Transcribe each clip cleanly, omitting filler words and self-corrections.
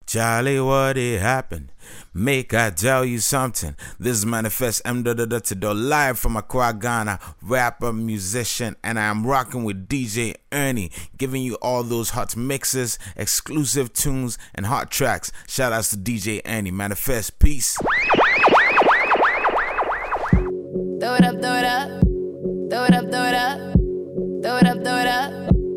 Charlie, what it happened? Make I tell you something. This is Manifest M. live from Accra, Ghana, rapper, musician, and I am rocking with DJ Ernie, giving you all those hot mixes, exclusive tunes, and hot tracks. Shout outs to DJ Ernie. Manifest, peace. Throw it up, throw it up. Throw it up, throw it up. Throw it up, throw it up.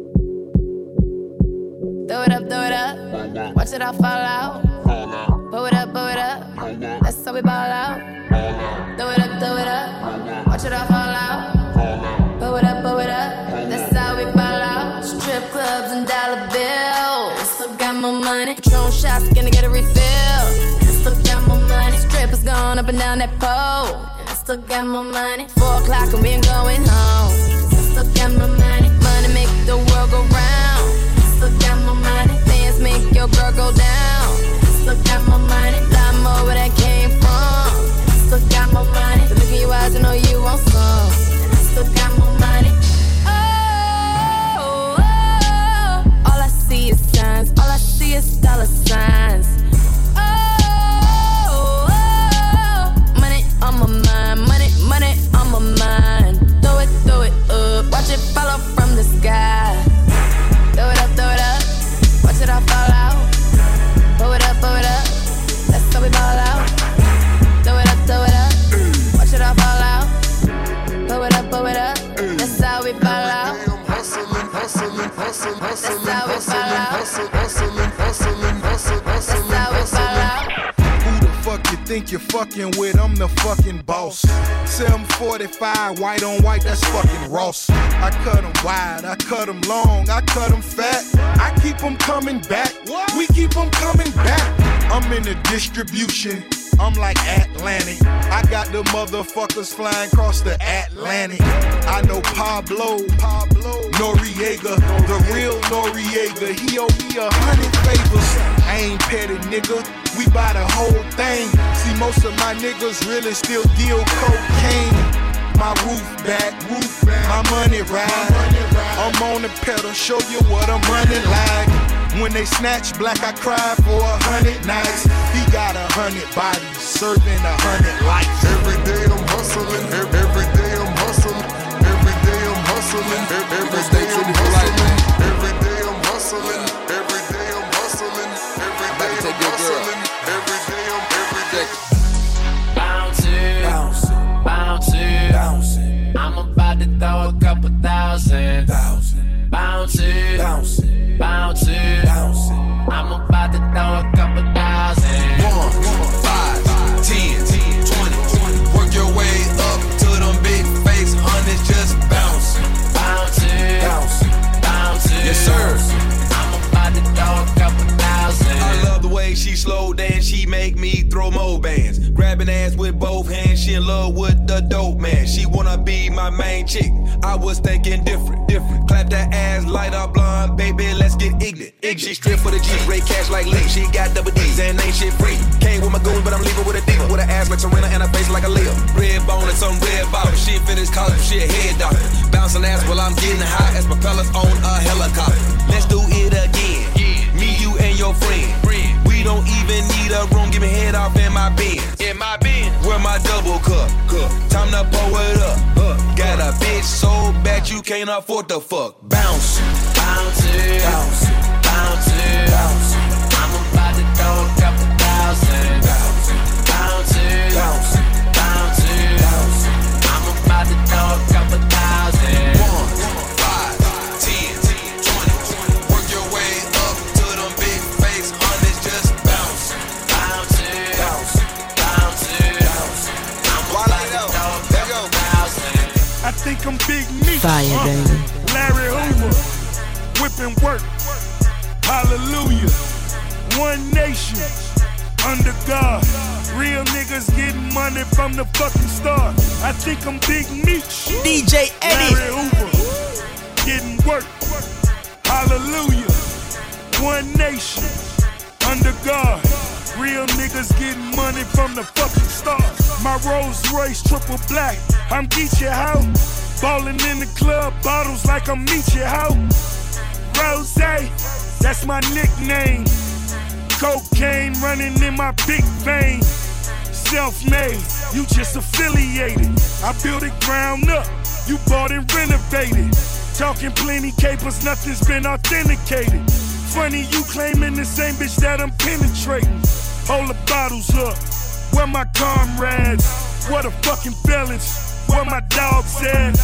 Throw it up, throw it up. Watch it all fall out. Pull it up, pull it up. That's how we ball out. Throw it up. Watch it all fall out. Pull it up, that's how we ball out. Strip clubs and dollar bills. Still got my money. Patron shots, gonna get a refill. Still got my money. Strippers going up and down that pole. Still got my money. 4 o'clock and we ain't going home. Still got my money. Money make the world go round. Still got my money. Dance make your girl go down. Still got my money. Lot more where that came from. Still got my money. So look in your eyes and know you want some. Still got my money. Oh, all I see is signs. All I see is dollar signs. Money on my mind. Money on my mind. Throw it up. Watch it follow from the sky. Throw it up. Watch it all fall out. Pull it up. That's how we ball out. Throw it up. Watch it all fall out. Pull it up. That's how we ball out. That's how we ball out. That's how we ball out. Fuck you think you're fucking with, I'm the fucking boss. 745, white on white, that's fucking Ross. I cut them wide, I cut them long, I cut them fat. I keep them coming back, we keep them coming back. I'm in the distribution, I'm like Atlantic. I got the motherfuckers flying across the Atlantic. I know Pablo Noriega, the real Noriega. He owe me 100 favors. I ain't petty, nigga. We buy the whole thing. See, most of my niggas really still deal cocaine. My roof back, my money ride. I'm on the pedal, show you what I'm running like. When they snatch black, I cry for 100 nights. He got 100 bodies, serving 100 lives. Every day I'm hustling, every day I'm hustling, every day I'm hustling, every day I'm hustling, every day I'm hustling, every day I'm hustling, every day I'm hustling, every day I'm Bounce. I'm about to throw a couple thousand. Bounce it. I'm about to throw a couple thousand. 1, 5, 10, 20. Work your way up to them big face hundreds. Just bounce. Bounce it. Yes, sir. I'm about to throw a couple thousand. I love the way she slow dance. She make me throw more bands. Grabbing ass with both hands. She in love with the dope man. She wanna be my main chick. I was thinking different. Clap that ass, light up blonde, baby, let's get ignorant. She strip for the G, rate cash like Lee. She got double D's and ain't shit free. Came with my goons, but I'm leaving with a diva. With an ass like Serena and a face like a Leo. Red bone and some red bottom. She finished college, she a head doctor. Bouncing ass while I'm getting high as propellers on a helicopter. Let's do it again. Me, you, and your friend. We don't even need a room, give me head off in my Benz. Where my double cup. Time to pour it up. Got a bitch so bad you can't afford to fuck. Bounce. I'm about to throw a couple thousand. Bounce it. I'm about to throw a couple thousand. 1, 5, 10, 20. Work your way up to them big face hundreds. Just bounce. Bounce it. I'm about to throw a couple thousand. I think I'm Big Meat. Fire, baby. Larry Hoover, whipping work. Hallelujah. One nation, under God. Real niggas getting money from the fucking start. I think I'm Big Meat. DJ Eddie. Larry Hoover, getting work. Hallelujah. One nation, under God. Real niggas getting money from the fucking start. My Rolls Royce triple black. I'm Geechee Ho. Ballin' in the club, bottles like I'm Meechee Ho. Rose, that's my nickname. Cocaine running in my big vein. Self-made, you just affiliated. I built it ground up, you bought and renovated. Talking plenty capers, nothing's been authenticated. Funny you claiming the same bitch that I'm penetrating. Hold the bottles up, where my comrades? What a fucking felons, where my dogs at?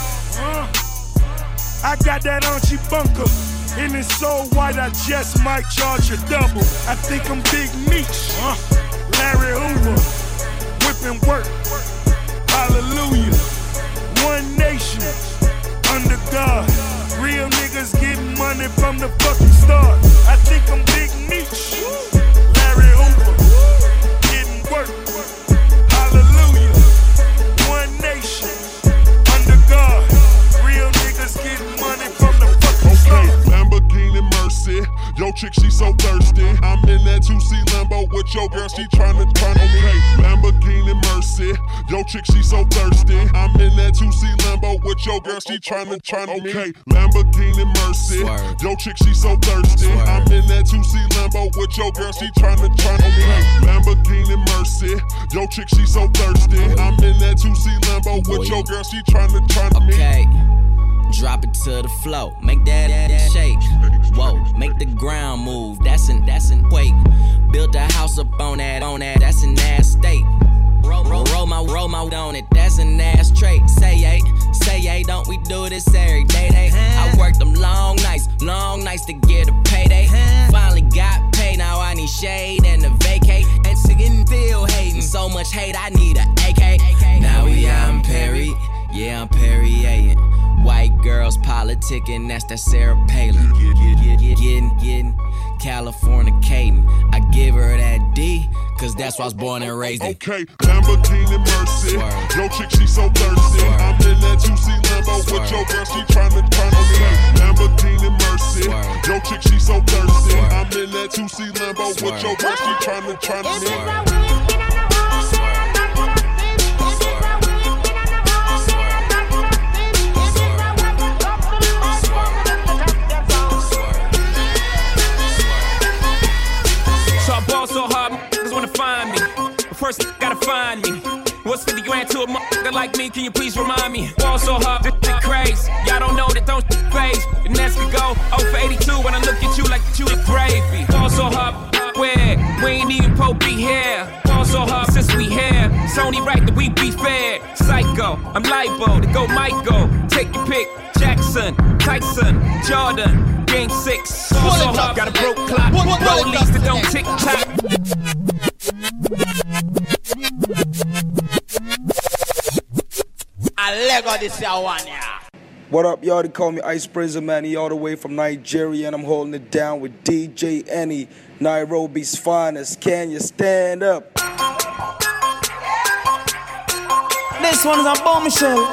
I got that Archie bunker, and it's so white I just might charge a double. I think I'm Big Meech, Larry Hoover, whipping work, hallelujah. One nation, under God. Real niggas getting money from the fucking start. I think I'm Big Meech, Larry Hoover, getting work, hallelujah. One nation, under God. Real niggas getting money from the fucking start. Lamborghini Mercy, yo chick she so thirsty. I'm in that 2C Lambo with your girl, she tryna okay. Lamborghini Mercy, yo chick she so thirsty. I'm in that 2C Lambo with your girl, she tryna okay. Lamborghini Mercy, yo chick she so thirsty. I'm in that 2C Lambo with your girl, she tryna okay. Lamborghini Mercy, yo chick she so thirsty. I'm in that 2C Lambo with your girl, she tryna okay. Drop it to the flow, make that shake. Whoa, make the ground move, that's an quake. Build a house up on that, that's an ass state. Roll my on it, that's an ass trait. Say yay, don't we do this every day? I worked them long nights to get a payday. Finally got paid, now I need shade and a vacate. And sitting still hating, so much hate, I need a AK. Now we out in Perry, yeah, I'm Perrier. White girls politicking, that's that Sarah Palin. Getting Californicating. I give her that D, cause that's why I was born and raised in. Okay, Lamborghini Mercy, yo chick she so thirsty. I'm in that 2C Lambo with your girl, she tryna okay. Lamborghini Mercy, yo chick she so thirsty. I'm in that 2C Lambo with your girl, she tryna So hard, niggas wanna find me. But first, gotta find me. What's 50 grand to a motherfucker like me? Can you please remind me? Ball so hard, this shit crazy. Y'all don't know that don't phase. The next we go 0 for 82 when I look at you like you the gravy. Ball so hard, where we ain't even po be here. Ball so hard since we here. It's only right that we be fair. Psycho, I'm libo to go Michael. Take your pick. Jackson, Tyson, Jordan, Game 6. Ball so hard, got a broke clock. Rollies that don't tick tock. I Lego this one, yeah. What up, y'all? They call me Ice Prison Man, all the way from Nigeria, and I'm holding it down with DJ Any, Nairobi's finest. Can you stand up? This one is a bombshell.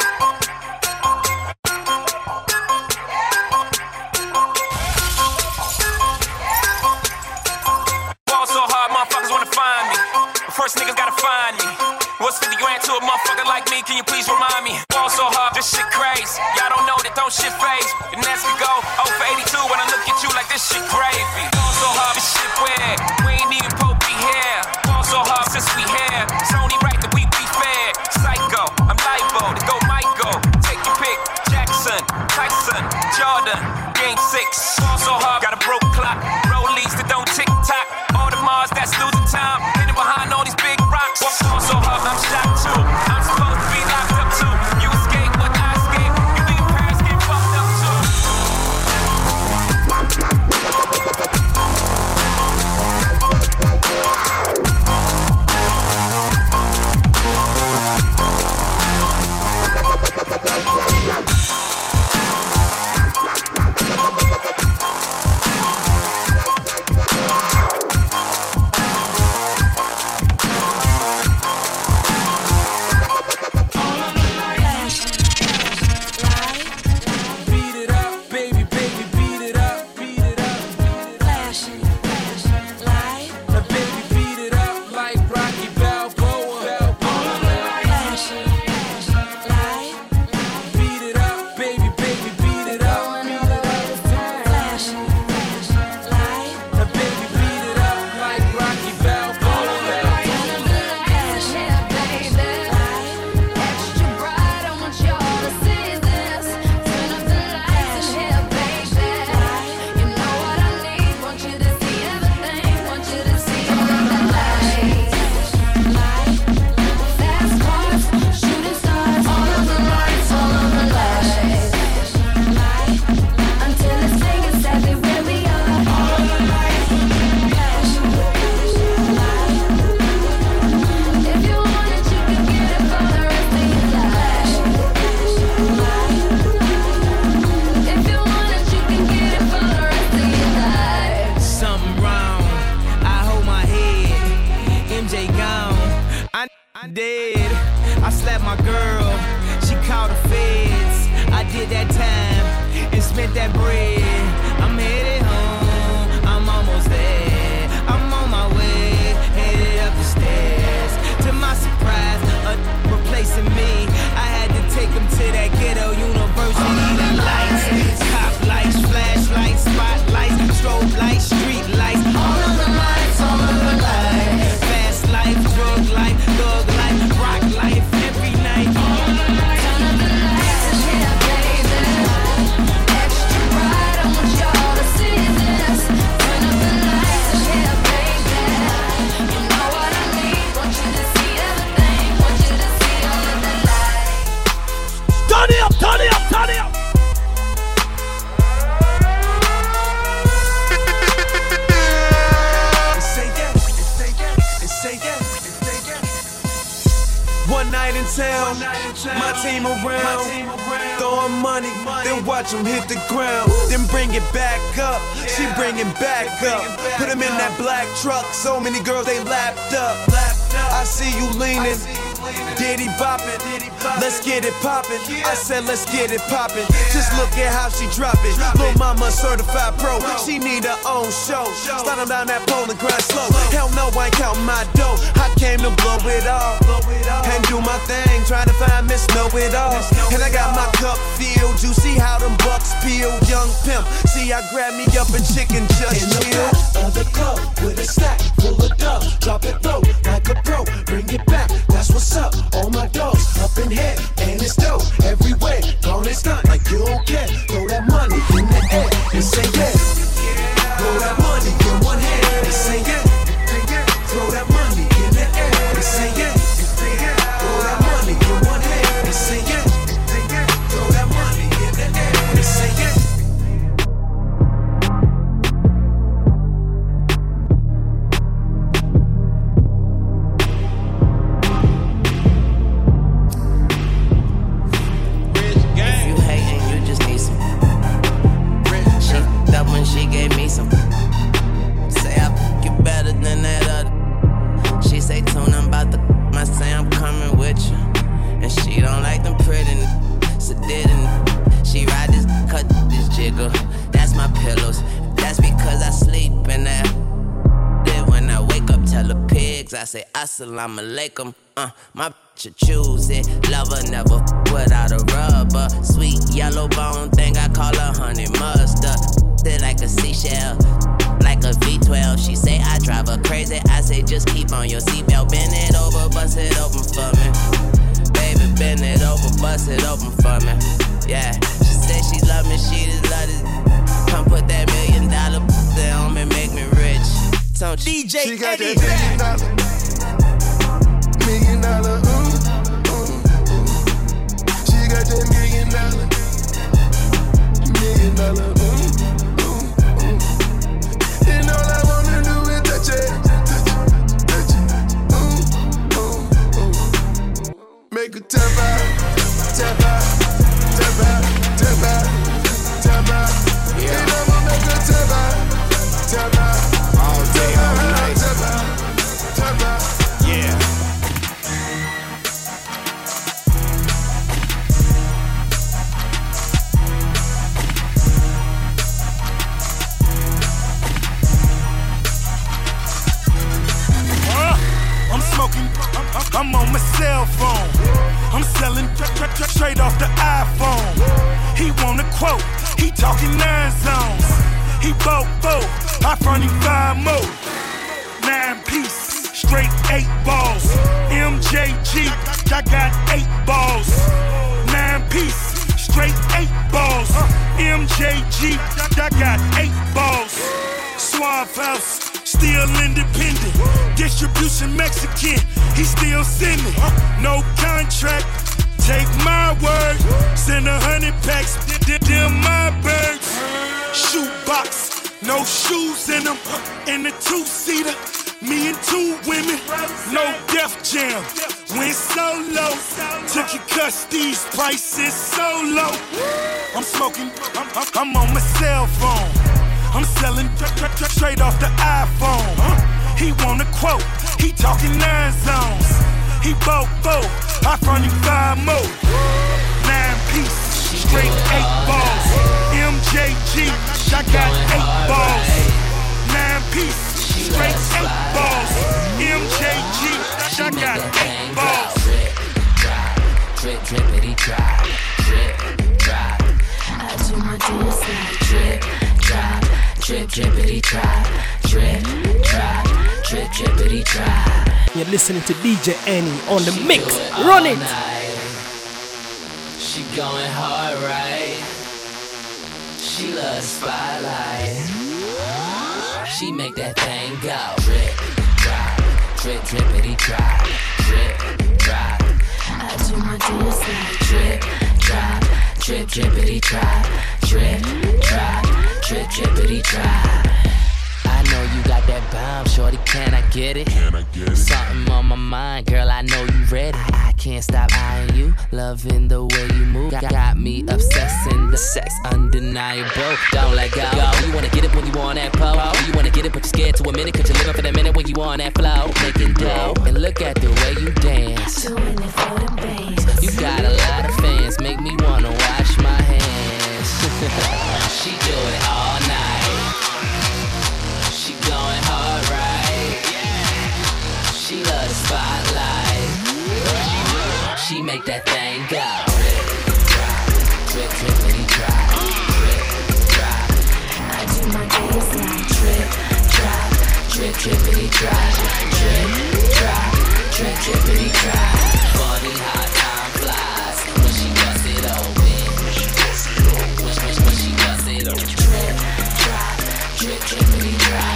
First niggas gotta find me. What's 50 grand to a motherfucker like me? Can you please remind me? Ball so hard, this shit crazy. Y'all don't know that don't shit phase. And as we go 0 for 82 when I look at you like this shit gravy. Ball so hard, this shit weird. We ain't even po be here. Ball so hard since we here. It's only right that we be fair. Psycho, I'm libo to go Michael. Take your pick. Jackson, Tyson, Jordan, Game 6. Ball so hard, got a broke clock. Rollies that don't tick tock. All the Mars that's losing time. Behind all these big rocks. Walk on so hard, I'm shot too. I'm supposed to be locked up Dead. I slapped my girl. She called the feds. I did that time and spent that bread. I'm headed home. I'm almost there. I'm on my way, headed up the stairs. To my surprise, replacing me. I had to take him to that ghetto university. The lights, cop lights, flashlights, spotlights, strobe lights, street lights. All of the lights, all of the lights. Fast life, drug life, thug life, rock life, every night. All of the lights, turn up the lights, yeah, baby. Extra bright, I want y'all to see this. Turn up the lights, yeah, baby. You know what I mean? Want you to see everything. Want you to see all of the lights. Turn it up, turn it up, turn it up. One night in town, my team around, throwing money, then watch them hit the ground, then bring it back up, she bring it back up, put them in that black truck, so many girls they lapped up, I see you leaning, Diddy boppin', let's get it poppin', I said let's get it poppin', just look at how she drop it, Lil' mama certified pro, she need her own show, slide down that pole and grind slow, hell no I ain't countin' my dough, I came to blow it all, and do my thing, trying to find Miss Know-It-All, and I got my cup filled, you see how them bucks peel, young pimp, see I grab me up and chicken just in the back of the club, with a stack full of dub, drop it low, like a pro, bring it back, that's what's up, all my dogs, up in here, and it's dope, everywhere, gone and stunt, like you don't care, throw that money in the air, and say yeah, throw that money in one hand, and say yeah, throw that money in the air, and say yeah, throw that money in one hand, and say yeah, throw that money in the air, and say yeah. She gave me some. Say I f*** you better than that other. She say tune, I'm about to I say I'm coming with you. And she don't like them pretty so didn't. She ride this, cut this jiggle. That's my pillows. That's because I sleep in there. Then when I wake up, tell the pigs I say assalamu alaikum. My bitch will choose it. Lover never without a rubber. Sweet yellow bone thing, I call her honey mustard. Like a seashell, like a V12. She say I drive her crazy. I say just keep on your seatbelt. Bend it over, bust it open for me. Baby, bend it over, bust it open for me. Yeah, she say she love me, she just love this. Come put that $1 million there on me, make me rich. So DJ she got Eddie. that $1 million, She got that $1 million, And all I wanna do is touch it, touch it, Make her tap out, tap out, tap out, tap out, tap out. Yeah. And I'ma make her tap out, tap out, all day, all night, tap out, tap out. Yeah. I'm on my cell phone. I'm selling straight off the iPhone. He want a quote. He talking 9 zones. He bought 4. I front him 5 more. 9 piece, straight 8 balls. MJG, I got 8 balls. 9 piece, straight 8 balls. MJG, I got 8 balls. Suave House. Still independent, distribution Mexican, he still sending. No contract, take my word. Send 100 packs, them my birds. Shoebox, no shoes in them. In the 2-seater, me and 2 women. No Def Jam, went solo. Took your cuss, these prices so low. I'm smoking, I'm on my cell phone. I'm selling straight off the iPhone. He want a quote, he talking 9 zones. he bought 4. I front you 5 more. 9-piece, straight 8 balls. MJG, I got 8 balls. 9-piece, straight 8 balls. MJG, I got 8 balls. Drip, drippity drop, drip, drop. I do my dance like drip, drop, drip, drippity drop, drip, drop, drip, drippity drop. You're listening to DJ Annie on the mix. Run it. She going hard, right? She loves spotlight. She make that thing go. Drip, drop, drip, drippity drop, drip, drop. I do my dance like drip, drop, drip, drippity drop, drip, drop, drip, drippity drop. I know you got that bomb, shorty, can I get it? Can I get it? Something on my mind, girl, I know you ready. I can't stop eyeing you, loving the way you move. Got me obsessing, the sex undeniable. Don't let go. You wanna get it when you want that pole. You wanna get it but you're scared to admit it, cause you're living for that minute when you on that flow. Making dough, and look at the way you dance. Doing it for the bass. You got a lot of fans, make me wanna wash my hands. She do it all night. She going hard, right? She love the spotlight. She make that thing go. Drip, drip, drippity drop. Drip, drop. I do my dance like drip, drop. Drip, drippity drop. Drip, drop. Drip, drippity drop. Funny how time flies when she bust it open. When she bust it open. Drip, drop. Drip, drippity drop.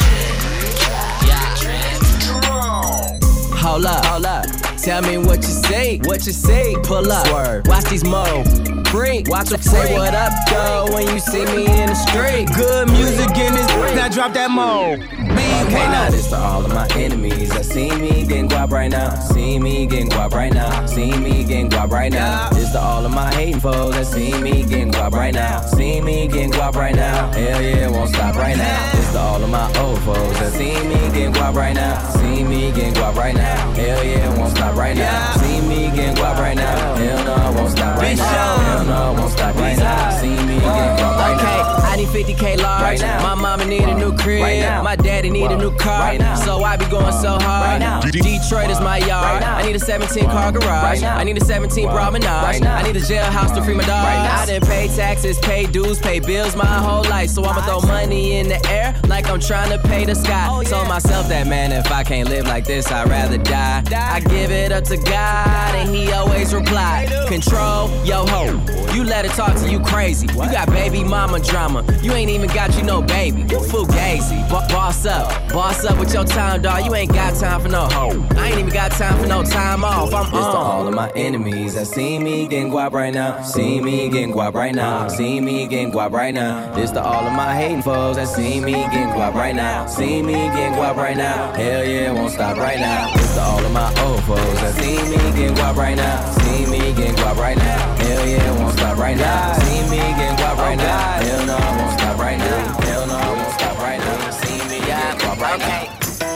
Hold up, tell me what you say, pull up, swerve. Watch these mo, freak, watch them say what up, though, when you see me in the street. Good music in this, now drop that mo. Okay, now this to all of my enemies that see me getting guap right now. See me getting guap right now. See me getting guap right now. This to all of my hating foes that see me getting guap right now. See me getting guap right now. Hell yeah, won't stop right now. This to all of my old foes that see me getting guap right now. See me getting guap right now. Hell yeah, won't stop right now. See me getting guap right now. Hell no, won't stop right now. Hell no, won't stop right now. See me getting guap right now. I need 50K large. Right now. My mama need a new crib. Right now. My daddy need a new car. Right now. So I be going so hard. Right now. Detroit is my yard. Right now. I need a 17-car garage. Right now. I need a 17 promenade. Right now. I need a jailhouse to free my dog. Right now. I done pay taxes, pay dues, pay bills my whole life. So I'ma throw money in the air like I'm trying to pay the sky. Oh, yeah. Told myself that, man, if I can't live like this, I'd rather die. I give it up to God and he always reply. Control yo ho. You let her talk to you crazy. You got baby mama drama. You ain't even got you no baby. You fugazi. Boss up with your time, dawg. You ain't got time for no hoe. I ain't even got time for no time off. I'm on. This to all of my enemies that see me getting guap right now. See me getting guap right now. See me getting guap right now. This to all of my hating foes that see me getting guap right now. See me getting guap right now. Hell yeah, won't stop right now. This to all of my old foes that see me getting guap right now. See me getting guap right now. Hell yeah, won't stop right now. See me getting guap right now. Hell no, I won't stop right now. Hell no, I won't stop right now. See me getting guap right now.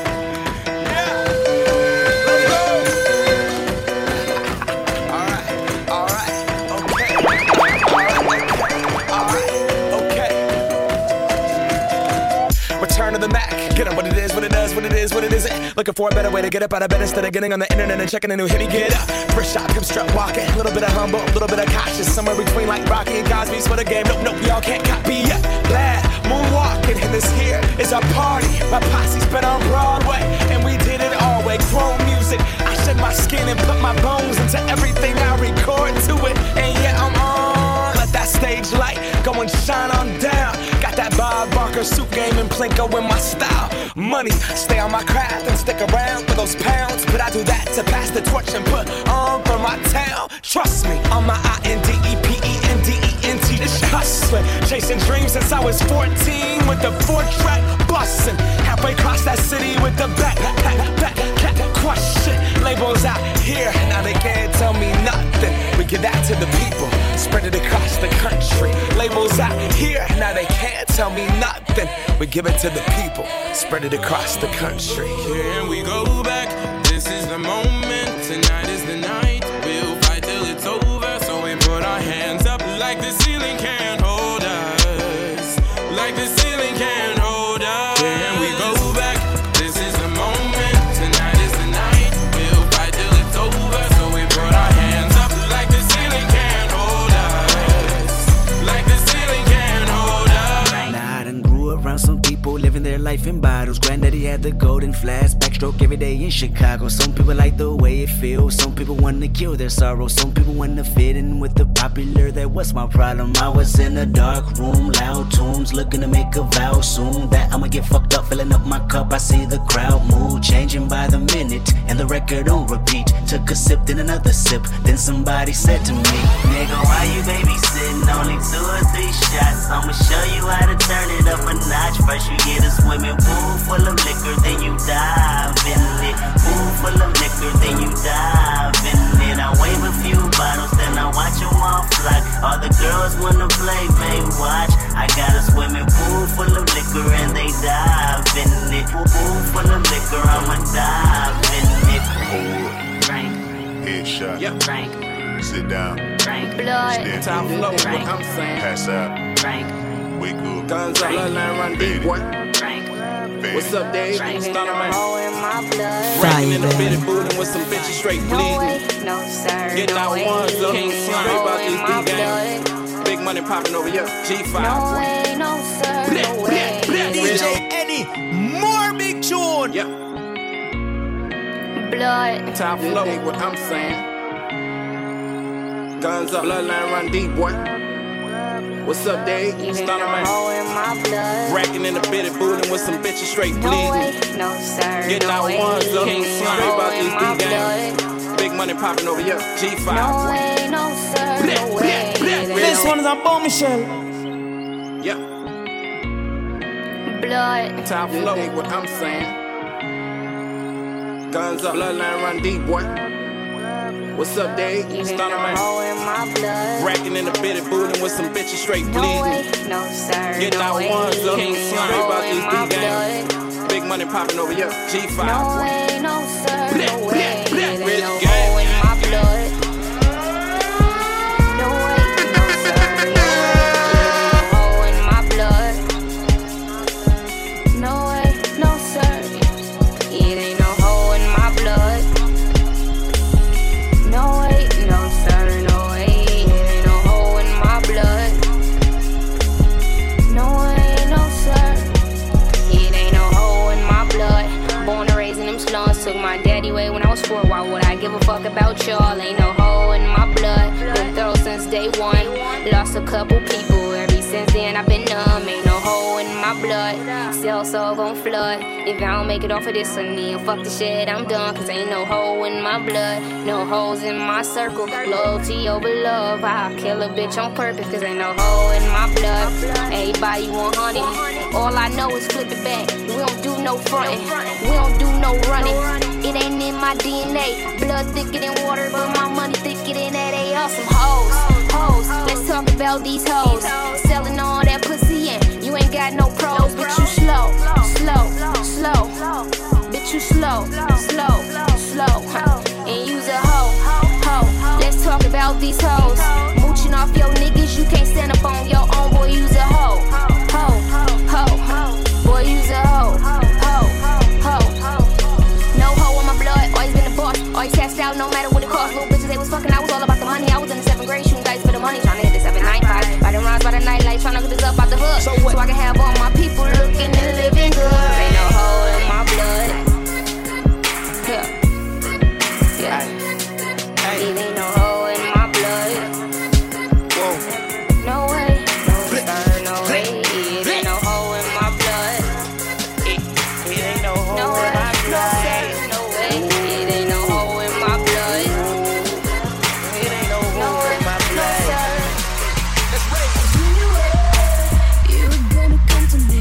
Return to the Mac. Get up what it is, what it does, what it is, what it isn't. Looking for a better way to get up out of bed instead of getting on the internet and checking a new hit. Me get up, first shot, hip strut walking. A little bit of humble, a little bit of cautious. Somewhere between like Rocky and Cosby's for the game. Nope, y'all can't copy yet. Glad moonwalking, and this here is our party. My posse's been on Broadway, and we did it all way. Grown music, I shed my skin and put my bones into everything I record to it. And yeah, I'm on. Let that stage light go and shine on down. Got that Bob Barker suit game and Plinko in my style. Money, stay on my craft and stick around for those pounds. But I do that to pass the torch and put on for my town. Trust me, on my INDEPENDENT. This hustling, chasing dreams since I was 14 with the 4-track bustin'. Halfway across that city with the back question. Labels out here, now they can't tell me nothing. We give that to the people, spread it across the country. Labels out here, now they can't tell me nothing. We give it to the people, spread it across the country. Here we go back, this is the moment. life in bottles. Granddaddy had the golden flask, backstroke every day in Chicago. Some people like the way it feels, some people wanna kill their sorrow, some people wanna fit in with the popular. That was my problem. I was in a dark room, loud tunes, looking to make a vow soon that I'ma get fucked up, filling up my cup. I see the crowd mood changing by the minute, and the record on repeat. Took a sip, then another sip, then somebody said to me, nigga, why you babysitting? Only 2 or 3 shots. I'ma show you how to turn it up a notch. First you get a swimming pool full of liquor, then you dive in it. Pool full of liquor, then you dive in it. I wave a few bottles, then I watch them all fly. All the girls wanna play, babe, watch. I got a swimming pool full of liquor and they dive in it. Pool full of liquor, I'ma dive in it. Hold up. Frank. Headshot. Yep. Frank. Sit down. Frank. Blood. Stand Top up. flow, what I'm saying. Pass out. Frank. Wake up. Guns up, bloodline run deep, boy. Frank. What's up, Dave? Stunner man. Blood. Racking in the bitty bootin' with some bitches straight No bleeding. way, no sir. Get no out way. ones up. Can't Straight about these my D games. Big money popping over here. G5. No way, no sir. No way. DJ Eddie, more big tune. Yep. Blood. Top flow, what I'm saying. Guns up, bloodline run deep, boy. What's up, Dave? Stunner man. Racking in the bitty bootin' with some bitches straight No bleeding. way, no sir. Get no out way. ones up. Can't Straight about these my D games. Big money popping over here. G5. No way, no sir. No way. This one is on Bon Michel. Yep. Blood. Top flow, what I'm saying. Guns up, bloodline run deep, boy. What's up, Dave? Stunner man. Racking in the bitty bootin' with some bitches straight No bleeding. way, no sir. Get no out way. ones up. Can't Straight about these my D games. Big money popping over here. G5. No way, no sir. No way. Rich No gang. hole in my blood. No way, no sir. No way. No hole in my blood. No way, no sir. It ain't no hole in my blood. No way, no sir. No way. It ain't no hole in my blood. No way, no sir. It ain't no hole in my blood. Born and raised in them slums. Took my daddy away when I was 4. Why would I give a fuck about y'all? Ain't no hole in my blood. Been thorough since day 1. Lost a couple people. Ever since then I've been numb. Ain't no hole in my blood. Cell soul gon' flood. If I don't make it off of this one, then fuck the shit, I'm done. Cause ain't no hole in my blood. No holes in my circle. Loyalty over love. I'll kill a bitch on purpose. Cause ain't no hole in my blood. Everybody 100. All I know is flip it back. We don't do no frontin'. We don't do no running. It ain't in my DNA. Blood thicker than water, but my money thicker than that. They all some hoes. Hoes. Let's talk about these hoes. Selling all that pussy and you ain't got no pros. Bitch, you slow. Slow. Slow. Bitch, you slow. Slow. Slow. And you's a hoe. Hoe. Let's talk about these hoes. Mooching off your niggas, you can't stand up on your own. Boy, you's a hoe. Hoe. Hoe. Boy, you's a hoe. Hoe. Hoe. No hoe in my blood. Always been a boss. Always cashed out no matter what it cost. Little bitches, they was fucking. I was all about the money. I was in the 7th grade shooting dice for the money. Trying to hit the 795. By the runs by the nightlight. Trying to get this up out the hood. So I can have all my people looking and living good. Ain't no hoe in my blood. Yeah. Yeah. It ain't no hoe in my blood. Whoa. No way. No sir, no way. It ain't no hoe in my blood. It ain't no hoe in my blood. No way. It ain't no hoe in my blood. It ain't no hoe in my blood. You're gonna come to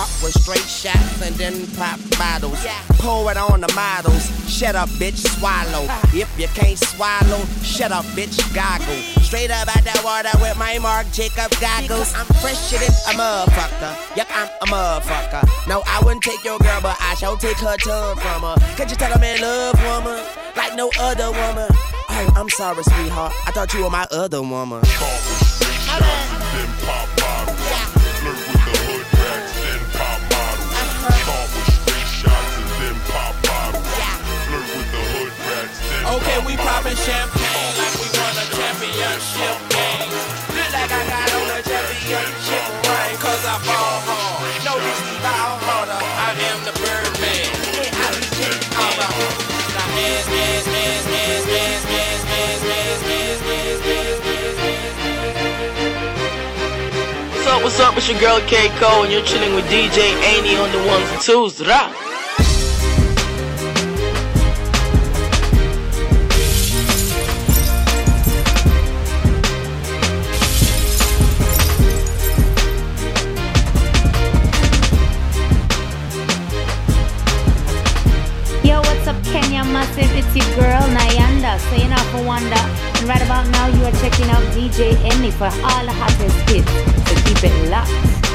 Start with straight shots and then pop bottles. Pour it on the models. Shut up, bitch, swallow. If you can't swallow, shut up, bitch, goggle. Straight up out that water with my Marc Jacobs goggles. I'm fresher than a motherfucker. Yep, I'm a motherfucker. No, I wouldn't take your girl, but I shall take her tongue from her. Could you tell I'm in love, woman? Like no other woman. Oh, I'm sorry, sweetheart. I thought you were my other woman. Okay, we poppin' champagne like we won a championship game. Look like I got on a championship ring, cause I ball hard. No, this is ball harder. I am the Birdman. Yeah, I be taking all the now hands, hands, hands, hands, hands, hands, hands, hands, hands, hands, hands. What's up? It's your girl K. Cole, and you're chilling with DJ Annie on the ones and twos. Rah! Massive, it's your girl Nyanda, so you know for wonder. And right about now you are checking out DJ Annie for all the hottest hits, so keep it locked.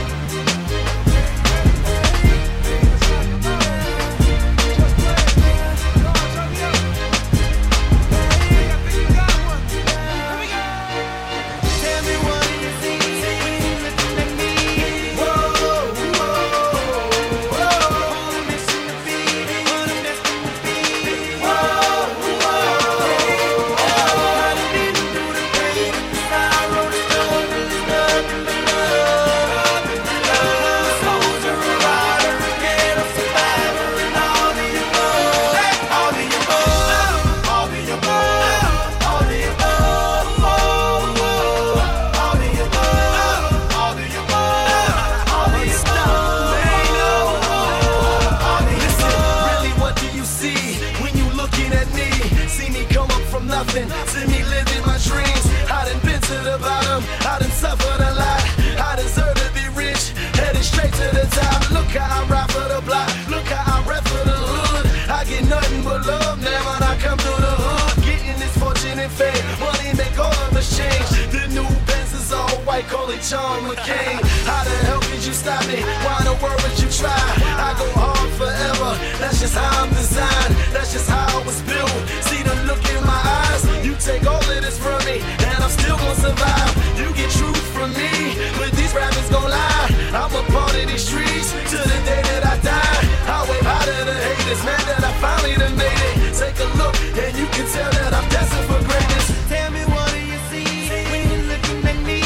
John McCain, how the hell could you stop me? Why in the world would you try? I go hard forever, that's just how I'm designed. That's just how I was built. See the look in my eyes, you take all of this from me, and I'm still gonna survive. You get truth from me, but these rappers gon' lie. I'm a part of these streets, to the day that I die. I wave high to the haters, man, that I finally done made it. Take a look, and you can tell that I'm destined for greatness. Tell me what do you see when you're looking at me?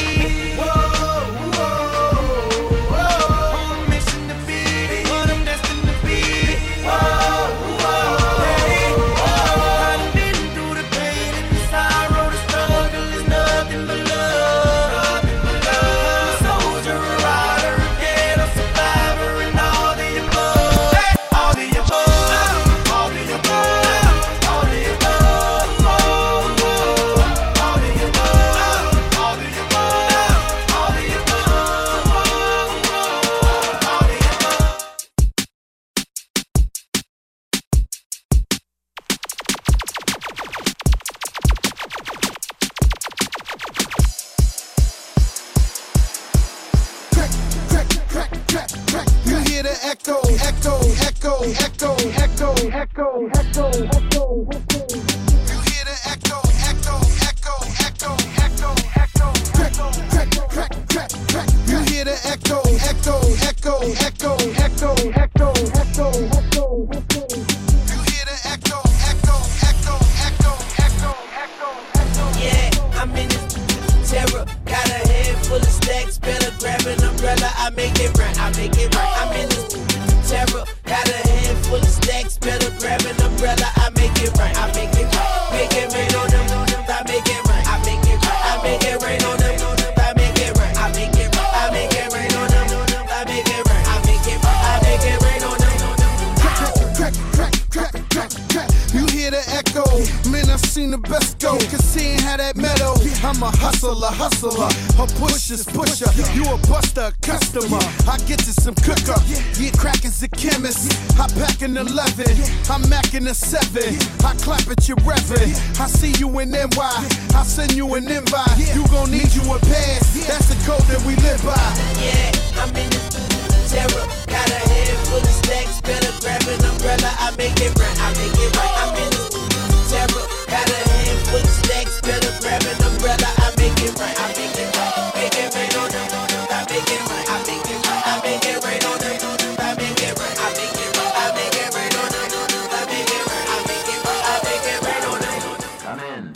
I'm a hustler. A pusher's pusher. You a buster, a customer. I get to some cooker. Yeah, cracking's a chemist. I pack an 11. I'm macking a 7. I clap at your revving. I see you in NY. I send you an invite. You gon' need you a pass. That's the code that we live by. Yeah, I'm in the terror. Got a head full of stacks. Better grab an umbrella. I make it right. I'm in the terror. Got a head full of stacks. Better grab an umbrella. I make it right. Make it right on them. I make it right. I make it right on them. I make it right. I make it right on them. I make it right on them. Come in.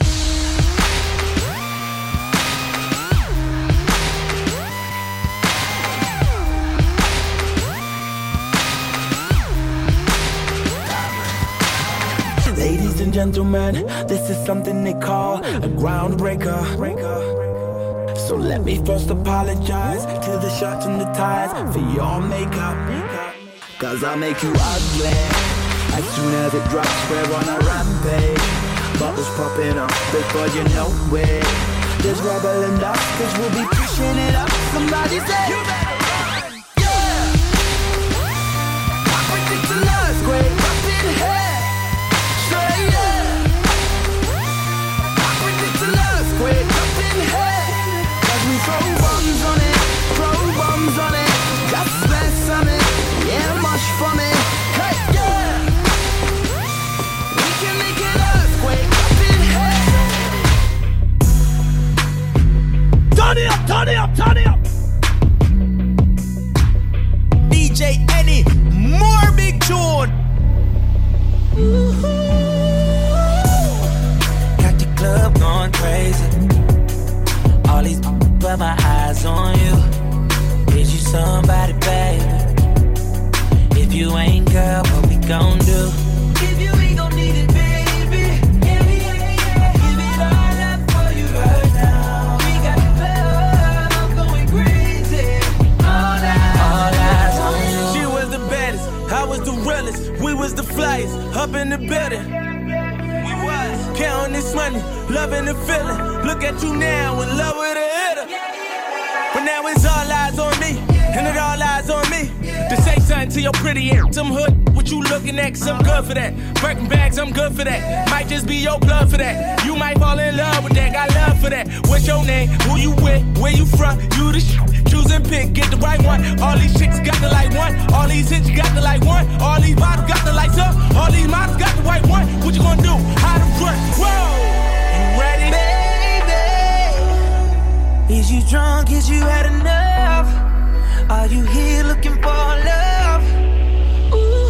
Ladies and gentlemen, this is something they call a groundbreaker. So let me first apologize to the shirts and the ties for your makeup. Cause I'll make you ugly as soon as it drops. We're on a rampage. Bubbles popping up before you know it. There's rubble and dust cause we'll be pushing it up. Somebody say you better run. Yeah. I predict an earthquake up in here. Throw bombs on it, just bless on it, yeah, much for me, hey, yeah. We can make an earthquake up in here. Turn it up. DJ Annie, more big tune. Got the club going crazy. All these but my eyes on you. Is you somebody, baby? If you ain't, girl, what we gon' do? If you ain't gon' need it, baby. Yeah. Give it all up for you right now. We got the club going crazy. All eyes on you. She was the baddest, I was the realest. We was the flyest, up in the building. We was counting this money, loving the feeling. Look at you now, in love with a hitter. But now it's all eyes on me, and it all eyes on me. To say something to your pretty ass, I'm hood. What you looking at, cause I'm good for that. Birkin bags, I'm good for that. Might just be your blood for that. You might fall in love with that, got love for that. What's your name, who you with, where you from, you the choose and pick, get the right one. All these chicks got the like one, all these hits got the like one. All these bottles got the lights up, all these models got the white one. What you gonna do, how to run, whoa, you ready? Is you drunk? Is you had enough? Are you here looking for love? Ooh.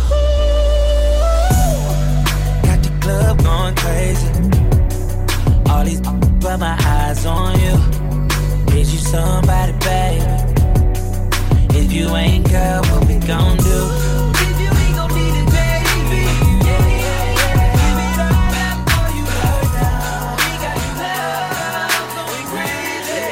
Got the club going crazy. All these but my eyes on you. Is you somebody, baby? If you ain't, girl, what we gon' do? If you ain't gon' need it, baby. Yeah. Give it all up for you right now. We got the club going crazy.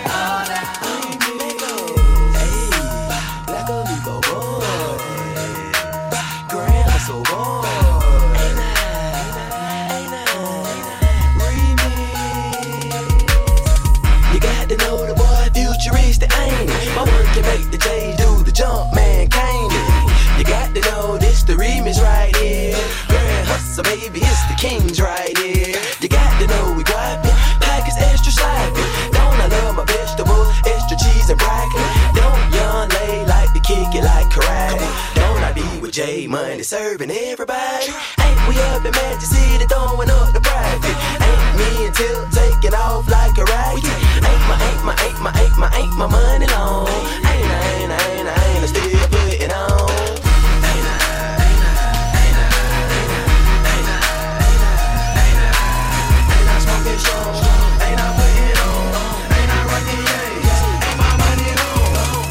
My work can make the J do the jump, man, can't it? You got to know this the remix right here. Grand hustle, baby, it's the kings right here. You got to know we grab it, package extra sloppy. Don't I love my vegetables, extra cheese and broccoli? Don't young lady like to kick it like karate? Don't I be with J Money serving everybody? Ain't we up in Magic City throwing up the profit? Ain't me until taking off like a rocket? Ain't my money long. Ain't still putting on. Ain't I smoking strong? Ain't I putting on? Ain't I rocking yays? Ain't my money long?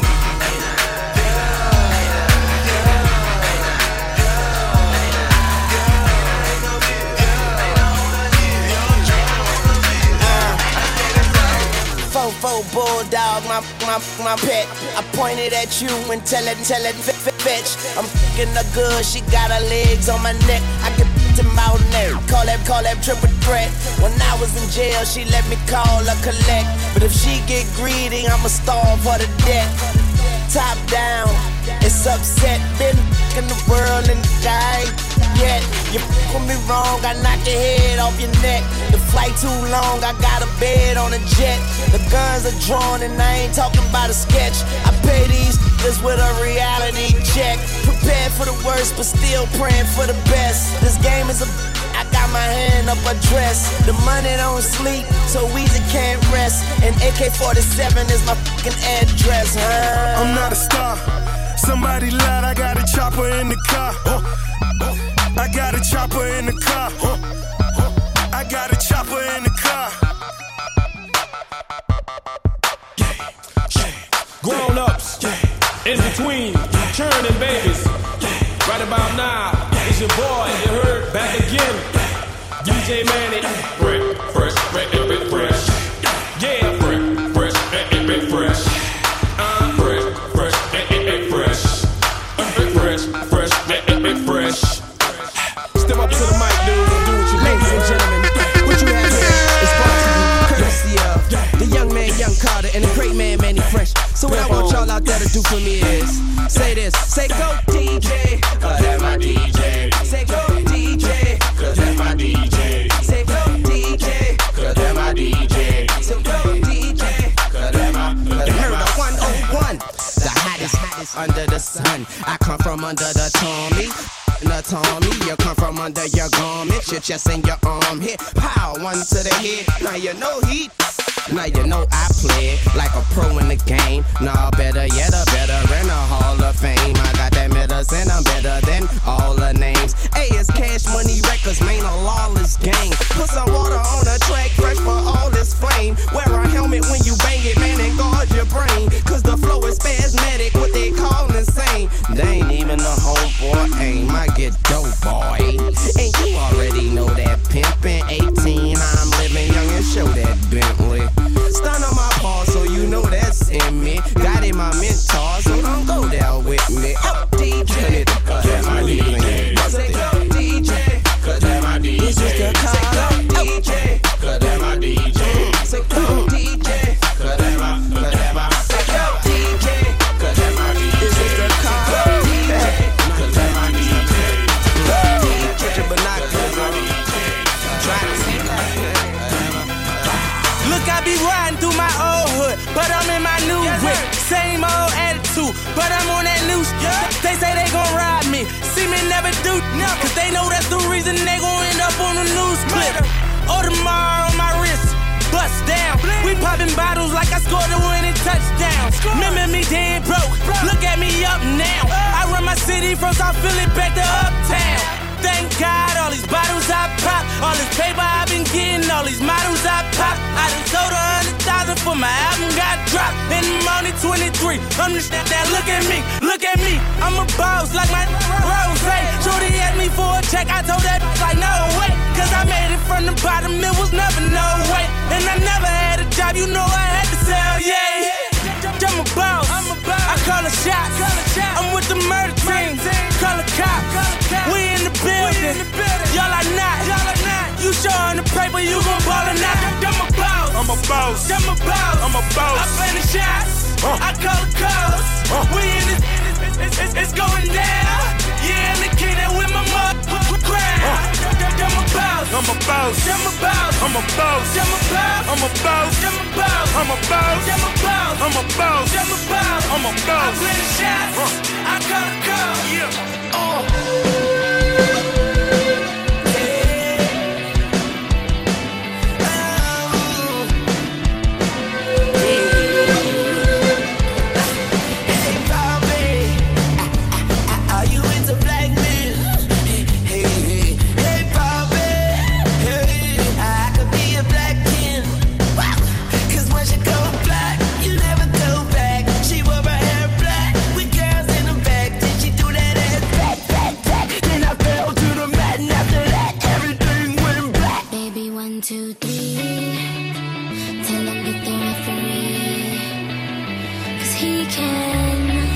Fofo bulldog, my pet. I pointed at you and tell it fetch. I'm f***ing her good, she got her legs on my neck. I can to Mountain Air. Call that triple threat. When I was in jail, she let me call her collect. But if she get greedy, I'ma starve her to death. Top down, it's upset. Been in the world and die yet. You with me wrong, I knock your head off your neck. The flight too long, I got a bed on a jet. The guns are drawn and I ain't talking about a sketch. I pay these niggas with a reality check. Prepared for the worst, but still praying for the best. This game is a I got my hand up a dress. The money don't sleep, so Weezy can't rest. And AK-47 is my fucking address, huh? I'm not a star. Somebody lied, I got a chopper in the car. I got a chopper in the car. I got a chopper in the car. Grown-ups, in between, churning babies. Right about now, it's your boy, you heard, back again. DJ Manny, fresh, fresh. Yeah, fresh, fresh. Fresh, fresh. Step up to the mic, dude, and do what you do. Ladies and gentlemen, what you have here is brought to you courtesy of the young man, Young Carter, and the great man, Manny Fresh. So what I want y'all out there to do for me is say this, say go DJ, cause that's my DJ. Say go DJ, cause that's my DJ. Say go DJ, cause that's my DJ. Say go DJ, cause that's my DJ. You heard the 101, the hottest under the sun. I come from under the Tommy. You come from under your garment, your chest and your arm hit. Pow, one to the head. Now you know heat. Now you know I play like a pro in the game. Nah, better yet, a veteran, a Hall of Fame. I got that medicine, I'm better than all the names. A is Cash Money Records, man, a lawless gang. Put some water on the track, fresh for all this flame. Wear a helmet when you bang it, man, and guard your brain. Cause the flow is spasmodic, what they call insane. They ain't even a homeboy aim, I get dope, boy. And you already know that pimpin' 18, I'm living young and show that Bentley. Stun on my paw, so you know that's in me. Got in my mentor, so don't go down with me. Up DJ, cause that's my DJ. Say go DJ, cause that's my DJ. This is the call up DJ, cause that's my DJ. Say go DJ, cause that's my, say go DJ, cause that's my DJ. This is the call up DJ, cause that's my DJ. Put your binoculars on, try to see that. Look, I be riding through my old hood, but I'm in my new whip. Same old attitude, but I'm on that new shit. They say they gon' ride me, see me never do, cause they know that's the reason they gon' end up on the news clip. Audemars on my wrist, bust down. We popping bottles like I scored a winning touchdown. Remember me dead broke, look at me up now. I run my city from South Philly back to Uptown. Thank God, all these bottles I pop, all this paper I've been getting, all these models I pop. I done sold 100,000 for my album got dropped. And I'm only 23, understand that, look at me, I'm a boss like my Rose. Shorty asked me for a check, I told that like no way. Cause I made it from the bottom, it was never no way. And I never had a job, you know I had to sell, yeah. I'm a boss, I call a shot. I'm with the murder team, call a cop. We in the building, y'all are not. You showing the paper, you gon' ball or not. I'm a boss, I play the shots, I call the calls. We in this, it's going down. Yeah, in the kingdom with my mother crown. I'm a boss. I play the shots, I call the calls. Yeah.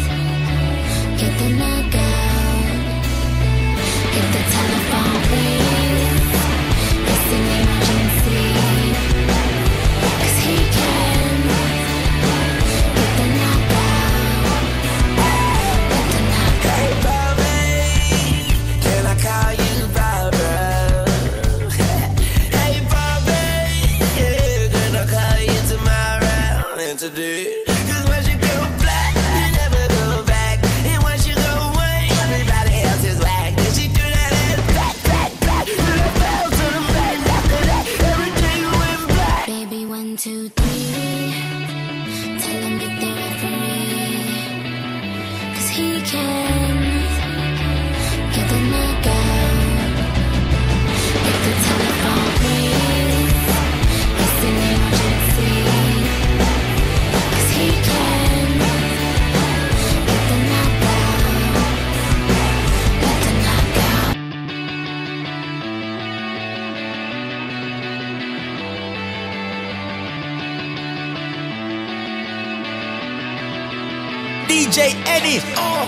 Get the knockout, get the telephone ring. he can get the knockout. If the telephone rings, it's an emergency. 'Cause he can get the knockout. Get the knockout. DJ Eddie.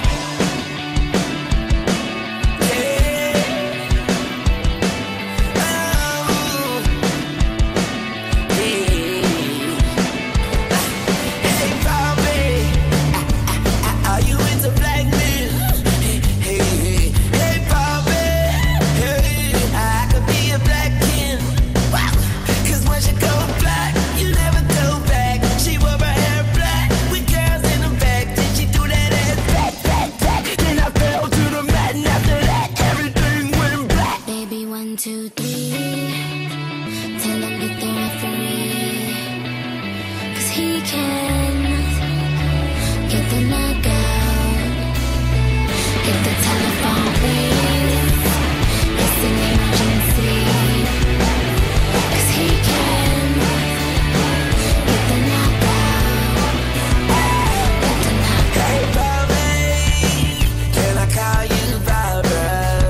Baby, 1, 2, 3. Tell him get the referee. 'Cause he can get the knockout. If the telephone rings, it's an emergency. 'Cause he can get the knockout. Get the knockout. Hey, Bobby, can I call you Barbara?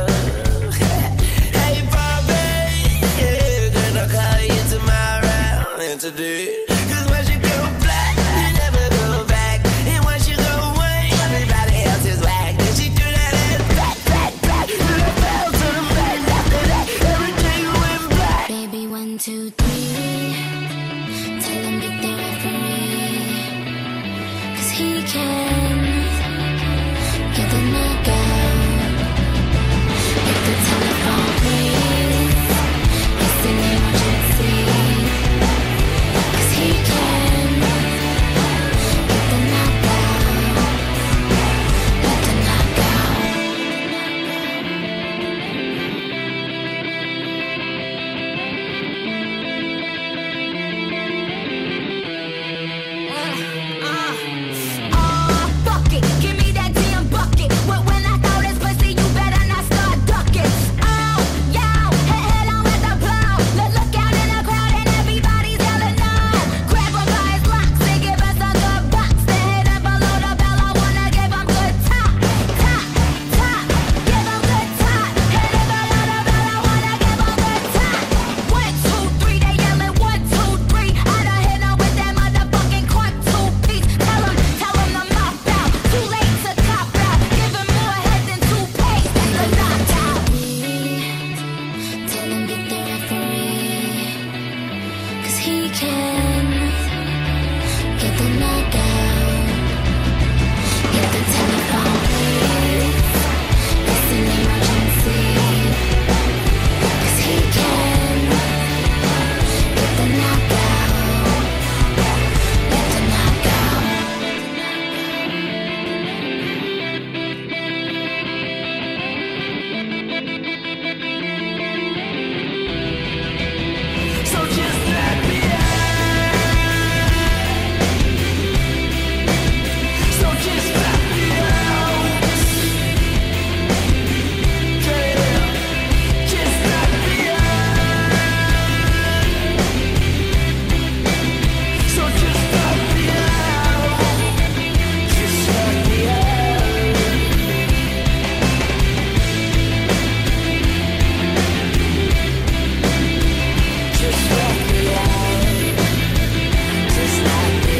Hey, Bobby, yeah, gonna call you tomorrow and today. 'Cause once you go black, you never go back. And once you go away, everybody else is whack. And she do that ass back, back, back. And I fell to the back after that. Everything went black. Baby, 1, 2, 3. Tell him get the referee. 'Cause he can get the knockout. If the telephone rings, it's an emergency. 'Cause he can get the knockout. Get the knockout. Fuck it, give me that damn bucket. But when I throw this pussy, you better not start ducking. Oh, yo, head on with the blow. Look out in the crowd and everybody's yelling no. Grab a guy's locks and give us a good box. Then hit him below the bell. I wanna give him good top, top, top. Give him good top. Hit him below the bell. I wanna give him good top. 1, 2, 3, they yelling 1, 2, 3. I done hit him with that motherfucking crunk 2-piece. Tell him to mop out. Too late to cop out. Give him more head than toothpaste. That's the knockout. Tell him get the referee. 'Cause he can get the knockout. Get the telephone rings, it's an emergency. 'Cause he can get the knockout. Get the knockout. So just let me So just let me out. Yeah, just let me out. So just let me out. Just let me out. Just let me out. Just let me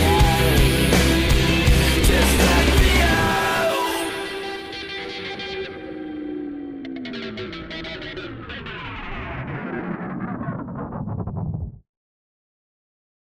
out. Just let me out.